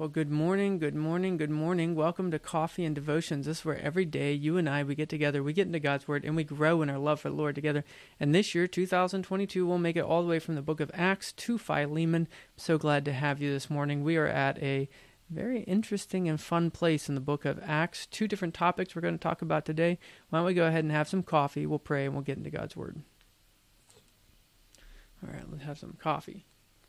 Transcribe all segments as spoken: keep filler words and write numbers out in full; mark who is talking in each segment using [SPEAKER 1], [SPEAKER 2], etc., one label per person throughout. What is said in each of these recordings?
[SPEAKER 1] Well, good morning, good morning, good morning. Welcome to Coffee and Devotions. This is where every day you and I, we get together, we get into God's Word, and we grow in our love for the Lord together. And this year, two thousand twenty-two, we'll make it all the way from the book of Acts to Philemon. I'm so glad to have you this morning. We are at a very interesting and fun place in the book of Acts. Two different topics we're going to talk about today. Why don't we go ahead and have some coffee, we'll pray, and we'll get into God's Word. All right, let's have some coffee.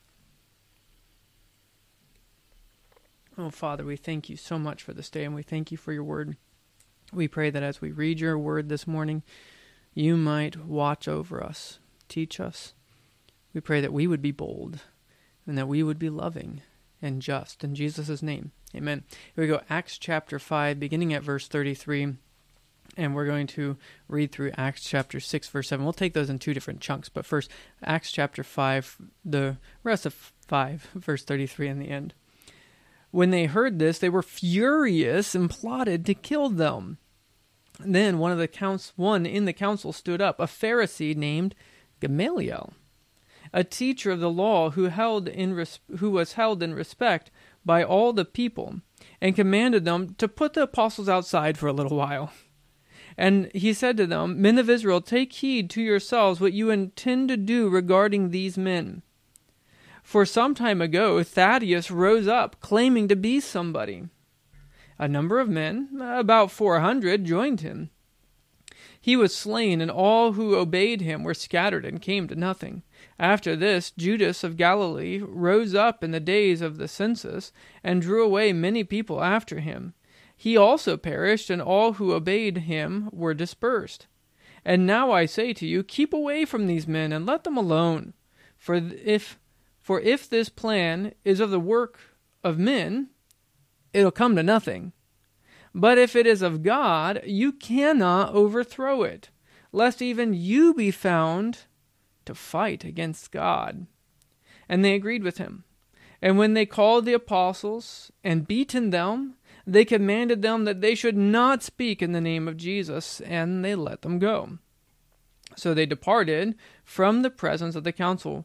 [SPEAKER 1] Oh, Father, we thank you so much for this day, and we thank you for your word. We pray that as we read your word this morning, you might watch over us, teach us. We pray that we would be bold, and that we would be loving and just. In Jesus' name, amen. Here we go, Acts chapter five, beginning at verse thirty-three, and we're going to read through Acts chapter six, verse seven. We'll take those in two different chunks, but first, Acts chapter five, the rest of five, verse thirty-three in the end. When they heard this, they were furious and plotted to kill them. Then one of the counts, one in the council stood up, a Pharisee named Gamaliel, a teacher of the law who held in res- who was held in respect by all the people, and commanded them to put the apostles outside for a little while. And he said to them, "Men of Israel, take heed to yourselves what you intend to do regarding these men. For some time ago, Thaddeus rose up, claiming to be somebody. A number of men, about four hundred, joined him. He was slain, and all who obeyed him were scattered and came to nothing. After this, Judas of Galilee rose up in the days of the census, and drew away many people after him. He also perished, and all who obeyed him were dispersed. And now I say to you, keep away from these men, and let them alone. For if... For if this plan is of the work of men, it'll come to nothing. But if it is of God, you cannot overthrow it, lest even you be found to fight against God." And they agreed with him. And when they called the apostles and beaten them, they commanded them that they should not speak in the name of Jesus, and they let them go. So they departed from the presence of the council,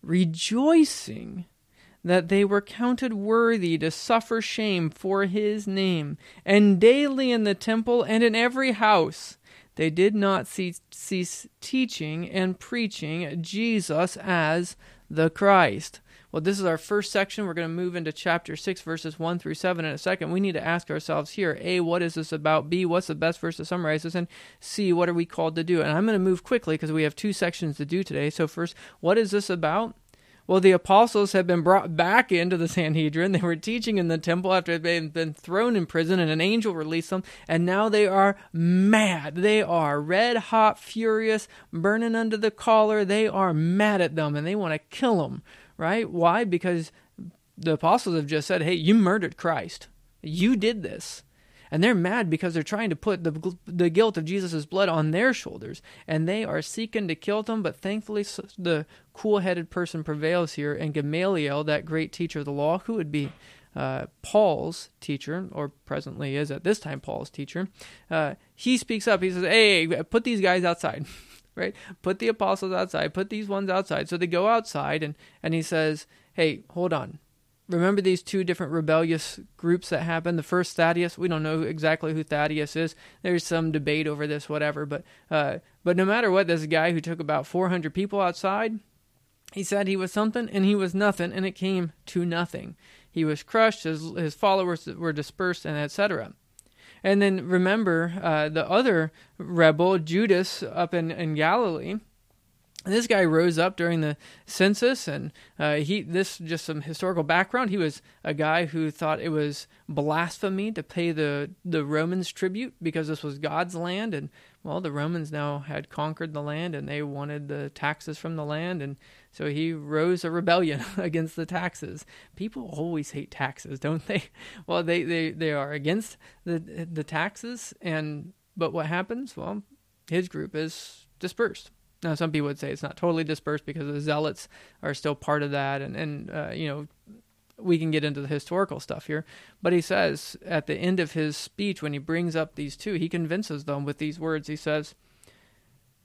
[SPEAKER 1] rejoicing that they were counted worthy to suffer shame for his name. And daily in the temple and in every house they did not cease, cease teaching and preaching Jesus as the Christ. Well, this is our first section. We're going to move into chapter six, verses one through seven in a second. We need to ask ourselves here, A, what is this about? B, what's the best verse to summarize this? And C, what are we called to do? And I'm going to move quickly because we have two sections to do today. So first, what is this about? Well, the apostles have been brought back into the Sanhedrin. They were teaching in the temple after they'd been thrown in prison, and an angel released them. And now they are mad. They are red hot, furious, burning under the collar. They are mad at them, and they want to kill them. Right? Why? Because the apostles have just said, hey, you murdered Christ. You did this. And they're mad because they're trying to put the the guilt of Jesus' blood on their shoulders. And they are seeking to kill them, but thankfully the cool-headed person prevails here. And Gamaliel, that great teacher of the law, who would be uh, Paul's teacher, or presently is at this time Paul's teacher, uh, he speaks up. He says, hey, put these guys outside. Right? Put the apostles outside. Put these ones outside. So they go outside, and, and he says, hey, hold on. Remember these two different rebellious groups that happened? The first, Thaddeus. We don't know exactly who Thaddeus is. There's some debate over this, whatever. But uh, but no matter what, this guy who took about four hundred people outside, he said he was something, and he was nothing, and it came to nothing. He was crushed. His, his followers were dispersed, and et cetera. And then remember uh, the other rebel, Judas, up in, in Galilee. This guy rose up during the census, and uh, he this just some historical background. He was a guy who thought it was blasphemy to pay the, the Romans tribute because this was God's land. And, well, the Romans now had conquered the land, and they wanted the taxes from the land. And so he rose a rebellion against the taxes. People always hate taxes, don't they? Well, they, they, they are against the the taxes, and but what happens? Well, his group is dispersed. Now, some people would say it's not totally dispersed because the zealots are still part of that, and, and uh, you know, we can get into the historical stuff here. But he says at the end of his speech, when he brings up these two, he convinces them with these words. He says,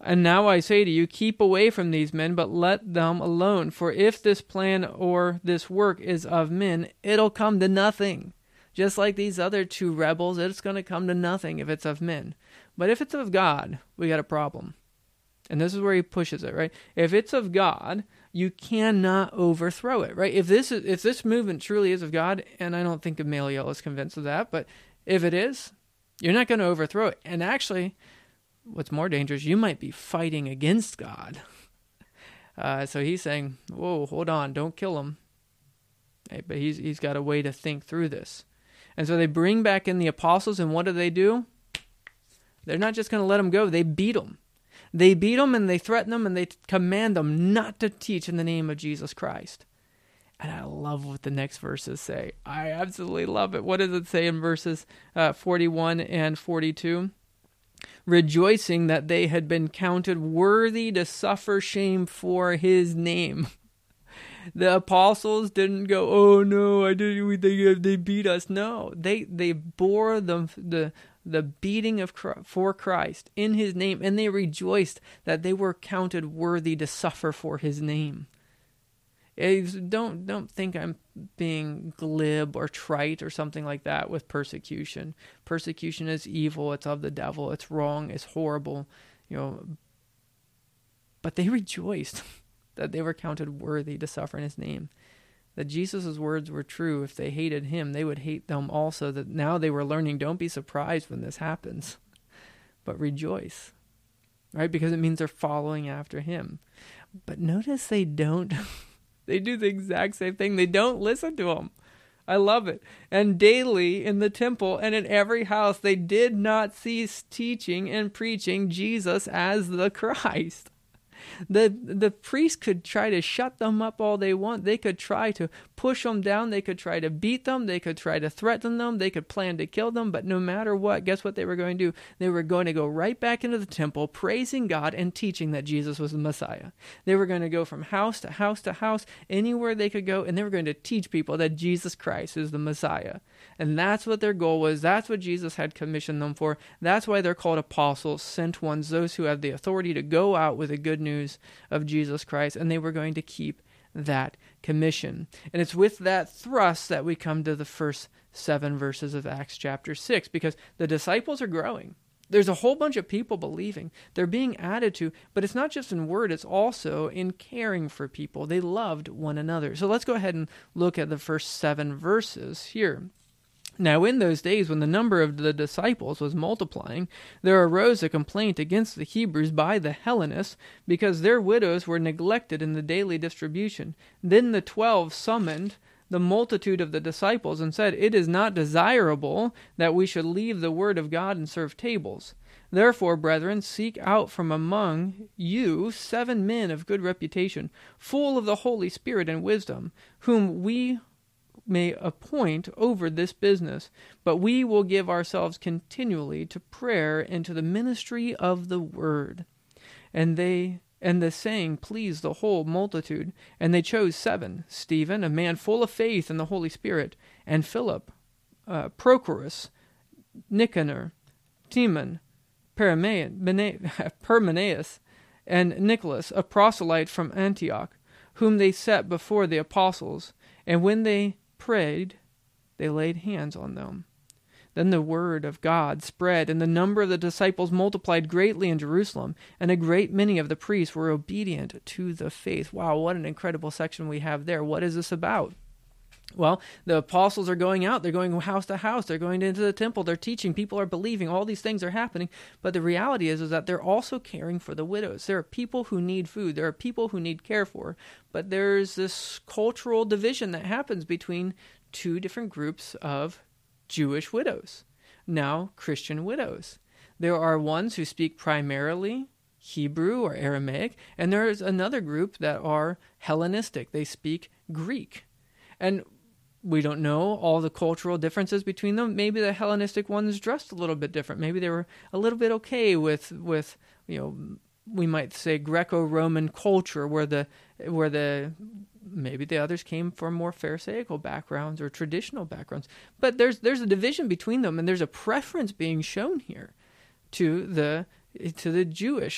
[SPEAKER 1] And now I say to you, keep away from these men, but let them alone. For if this plan or this work is of men, it'll come to nothing. Just like these other two rebels, it's going to come to nothing if it's of men. But if it's of God, we got a problem. And this is where he pushes it, right? If it's of God, you cannot overthrow it, right? If this is, if this movement truly is of God, and I don't think Gamaliel is convinced of that, but if it is, you're not going to overthrow it. And actually, what's more dangerous, you might be fighting against God. Uh, so he's saying, whoa, hold on, don't kill him. Hey, but he's he's got a way to think through this. And so they bring back in the apostles, and what do they do? They're not just going to let them go. They beat them. They beat them, and they threaten them, and they command them not to teach in the name of Jesus Christ. And I love what the next verses say. I absolutely love it. What does it say in verses uh, forty-one and forty-two? Rejoicing that they had been counted worthy to suffer shame for his name. The apostles didn't go, oh no, I didn't. They they beat us. No, they they bore the the the beating of for Christ in his name, and they rejoiced that they were counted worthy to suffer for his name. It's, don't don't think I'm being glib or trite or something like that with persecution. Persecution is evil. It's of the devil. It's wrong. It's horrible. You know. But they rejoiced that they were counted worthy to suffer in his name. That Jesus' words were true. If they hated him, they would hate them also. That now they were learning, don't be surprised when this happens, but rejoice. Right? Because it means they're following after him. But notice they don't... They do the exact same thing. They don't listen to him. I love it. And daily in the temple and in every house, they did not cease teaching and preaching Jesus as the Christ. The the priest could try to shut them up all they want. They could try to push them down. They could try to beat them. They could try to threaten them. They could plan to kill them. But no matter what, guess what they were going to do? They were going to go right back into the temple, praising God and teaching that Jesus was the Messiah. They were going to go from house to house to house, anywhere they could go, and they were going to teach people that Jesus Christ is the Messiah. And that's what their goal was. That's what Jesus had commissioned them for. That's why they're called apostles, sent ones, those who have the authority to go out with the good news of Jesus Christ. And they were going to keep that commission. And it's with that thrust that we come to the first seven verses of Acts chapter six, because the disciples are growing. There's a whole bunch of people believing. They're being added to, but it's not just in word, it's also in caring for people. They loved one another. So let's go ahead and look at the first seven verses here. Now in those days, when the number of the disciples was multiplying, there arose a complaint against the Hebrews by the Hellenists, because their widows were neglected in the daily distribution. Then the twelve summoned the multitude of the disciples and said, "It is not desirable that we should leave the word of God and serve tables. Therefore, brethren, seek out from among you seven men of good reputation, full of the Holy Spirit and wisdom, whom we may appoint over this business, but we will give ourselves continually to prayer and to the ministry of the word." And they and the saying pleased the whole multitude, and they chose seven: Stephen, a man full of faith in the Holy Spirit, and Philip, uh, Prochorus, Nicanor, Timon, Parmenas, and Nicholas, a proselyte from Antioch, whom they set before the apostles. And when they prayed, they laid hands on them. Then the word of God spread, and the number of the disciples multiplied greatly in Jerusalem, and a great many of the priests were obedient to the faith. Wow, what an incredible section we have there. What is this about? Well, the apostles are going out. They're going house to house. They're going into the temple. They're teaching. People are believing. All these things are happening. But the reality is, is that they're also caring for the widows. There are people who need food. There are people who need care for. But there's this cultural division that happens between two different groups of Jewish widows, now Christian widows. There are ones who speak primarily Hebrew or Aramaic, and there's another group that are Hellenistic. They speak Greek. And we don't know all the cultural differences between them. Maybe the Hellenistic ones dressed a little bit different. Maybe they were a little bit okay with, with you know, we might say Greco-Roman culture, where the where the maybe the others came from more Pharisaical backgrounds or traditional backgrounds. But there's there's a division between them, and there's a preference being shown here to the to the Jewish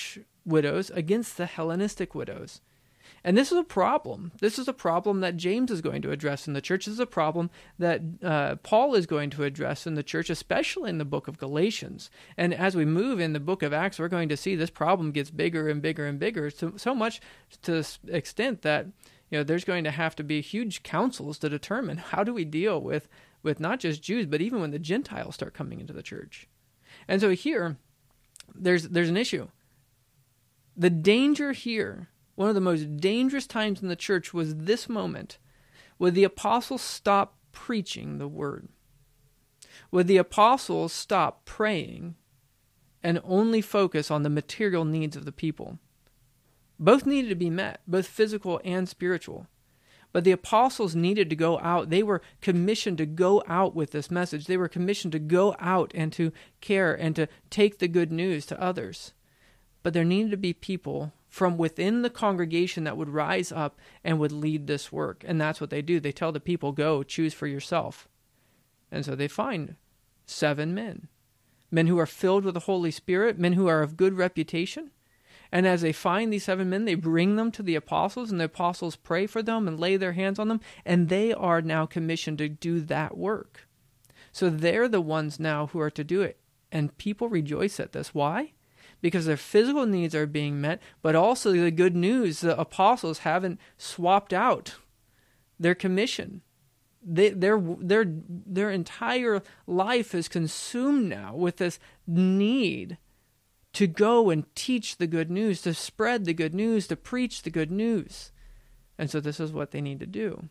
[SPEAKER 1] widows against the Hellenistic widows. And this is a problem. This is a problem that James is going to address in the church. This is a problem that uh, Paul is going to address in the church, especially in the book of Galatians. And as we move in the book of Acts, we're going to see this problem gets bigger and bigger and bigger, so, so much to the extent that you know there's going to have to be huge councils to determine how do we deal with, with not just Jews, but even when the Gentiles start coming into the church. And so here, there's there's an issue. The danger here, one of the most dangerous times in the church was this moment. Would the apostles stop preaching the word? Would the apostles stop praying and only focus on the material needs of the people? Both needed to be met, both physical and spiritual. But the apostles needed to go out. They were commissioned to go out with this message. They were commissioned to go out and to care and to take the good news to others. But there needed to be people from within the congregation that would rise up and would lead this work. And that's what they do. They tell the people, go, choose for yourself. And so they find seven men. Men who are filled with the Holy Spirit, men who are of good reputation. And as they find these seven men, they bring them to the apostles, and the apostles pray for them and lay their hands on them, and they are now commissioned to do that work. So they're the ones now who are to do it. And people rejoice at this. Why? Because their physical needs are being met, but also the good news, the apostles haven't swapped out their commission. They, their, their, their entire life is consumed now with this need to go and teach the good news, to spread the good news, to preach the good news. And so this is what they need to do.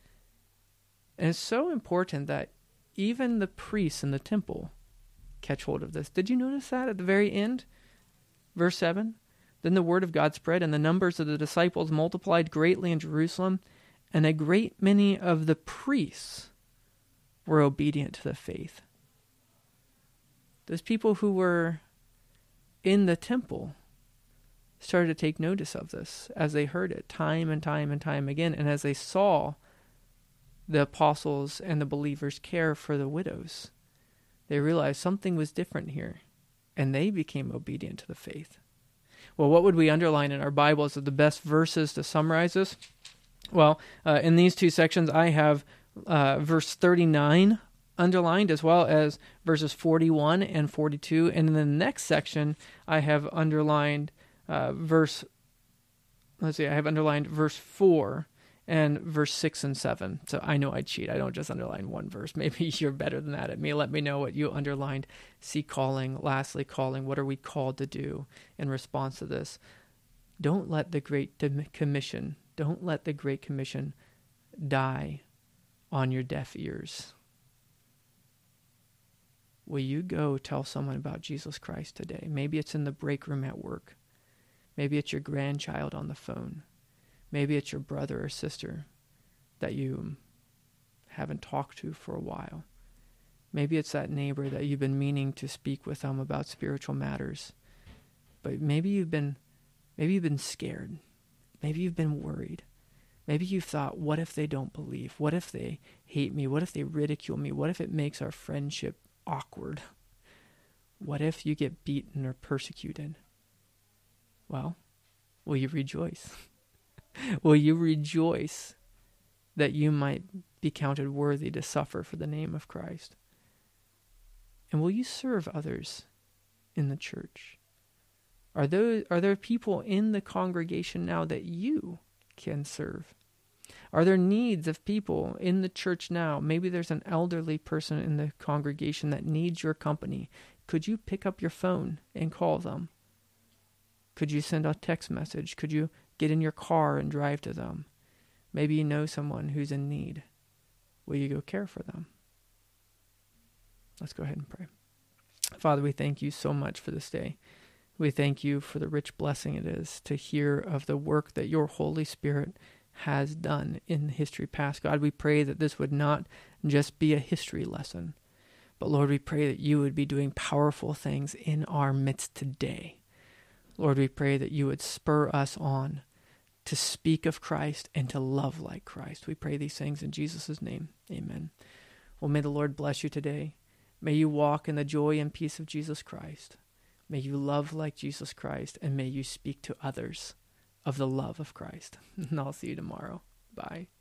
[SPEAKER 1] And it's so important that even the priests in the temple catch hold of this. Did you notice that at the very end? Verse seven, then the word of God spread, and the numbers of the disciples multiplied greatly in Jerusalem, and a great many of the priests were obedient to the faith. Those people who were in the temple started to take notice of this as they heard it time and time and time again, and as they saw the apostles and the believers care for the widows, they realized something was different here. And they became obedient to the faith. Well, what would we underline in our Bibles as the best verses to summarize this? Well, uh, in these two sections, I have uh, verse thirty-nine underlined, as well as verses forty-one and forty-two. And in the next section, I have underlined uh, verse, let's see, I have underlined verse four and verse six and seven. So I know I cheat. I don't just underline one verse. Maybe you're better than that at me. Let me know what you underlined. See, calling. Lastly, calling. What are we called to do in response to this? Don't let the Great Commission, don't let the Great Commission die on your deaf ears. Will you go tell someone about Jesus Christ today? Maybe it's in the break room at work. Maybe it's your grandchild on the phone. Maybe it's your brother or sister that you haven't talked to for a while. Maybe it's that neighbor that you've been meaning to speak with them about spiritual matters. But maybe you've been maybe you've been scared. Maybe you've been worried. Maybe you've thought, what if they don't believe? What if they hate me? What if they ridicule me? What if it makes our friendship awkward? What if you get beaten or persecuted? Well, will you rejoice? Will you rejoice that you might be counted worthy to suffer for the name of Christ? And will you serve others in the church? Are those, are there people in the congregation now that you can serve? Are there needs of people in the church now? Maybe there's an elderly person in the congregation that needs your company. Could you pick up your phone and call them? Could you send a text message? Could you get in your car and drive to them? Maybe you know someone who's in need. Will you go care for them? Let's go ahead and pray. Father, we thank you so much for this day. We thank you for the rich blessing it is to hear of the work that your Holy Spirit has done in history past. God, we pray that this would not just be a history lesson, but Lord, we pray that you would be doing powerful things in our midst today. Lord, we pray that you would spur us on to speak of Christ and to love like Christ. We pray these things in Jesus' name. Amen. Well, may the Lord bless you today. May you walk in the joy and peace of Jesus Christ. May you love like Jesus Christ, and may you speak to others of the love of Christ. And I'll see you tomorrow. Bye.